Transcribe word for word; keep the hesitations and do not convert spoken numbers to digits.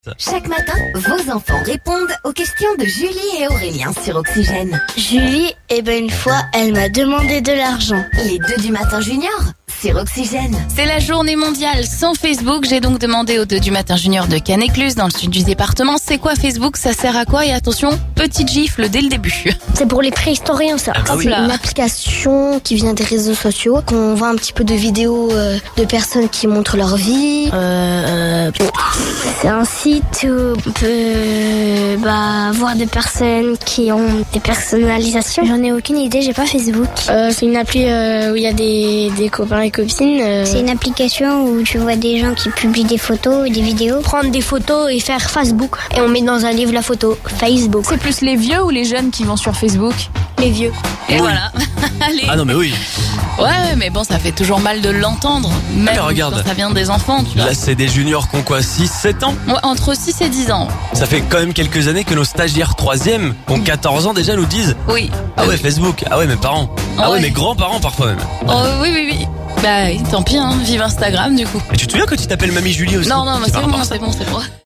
Chaque matin, vos enfants répondent aux questions de Julie et Aurélien sur Oxygène. Julie, eh ben une fois, elle m'a demandé de l'argent. Les deux du matin junior sur Oxygène. C'est la journée mondiale sans Facebook. J'ai donc demandé aux deux du matin junior de Canécluse, dans le sud du département, c'est quoi Facebook, ça sert à quoi? Et attention, petite gifle dès le début. C'est pour les préhistoriens, ça. Ah oui. C'est une application qui vient des réseaux sociaux, qu'on voit un petit peu de vidéos euh, de personnes qui montrent leur vie. Euh, euh, c'est un site où on peut bah, voir des personnes qui ont des personnalisations. J'en ai aucune idée, j'ai pas Facebook. Euh, c'est une appli euh, où il y a des, des copains et copines. Euh... C'est une application où tu vois des gens qui publient des photos et des vidéos. Prendre des photos et faire Facebook. Et on met dans un livre la photo. Facebook. C'est plus les vieux ou les jeunes qui vont sur Facebook? Les vieux. Et voilà. Allez. Ah non mais oui. Ouais, ouais, mais bon, ça fait toujours mal de l'entendre. Même Mais regarde. quand ça vient des enfants, tu vois. Là c'est des juniors qui ont quoi, six, sept ans? Ouais, entre six et dix ans. Ça fait quand même quelques années que nos stagiaires troisième, qui ont quatorze ans déjà, nous disent Oui. ah ouais Facebook, ah ouais mes parents, ah ouais, ouais. mes grands-parents parfois même. Oh oui, oui, oui. Bah, tant pis, hein. Vive Instagram, du coup. Et tu te souviens quand tu t'appelles Mamie Julie aussi? Non, non, mais C'est c'est par bon, rapport à ça. c'est bon, c'est bon.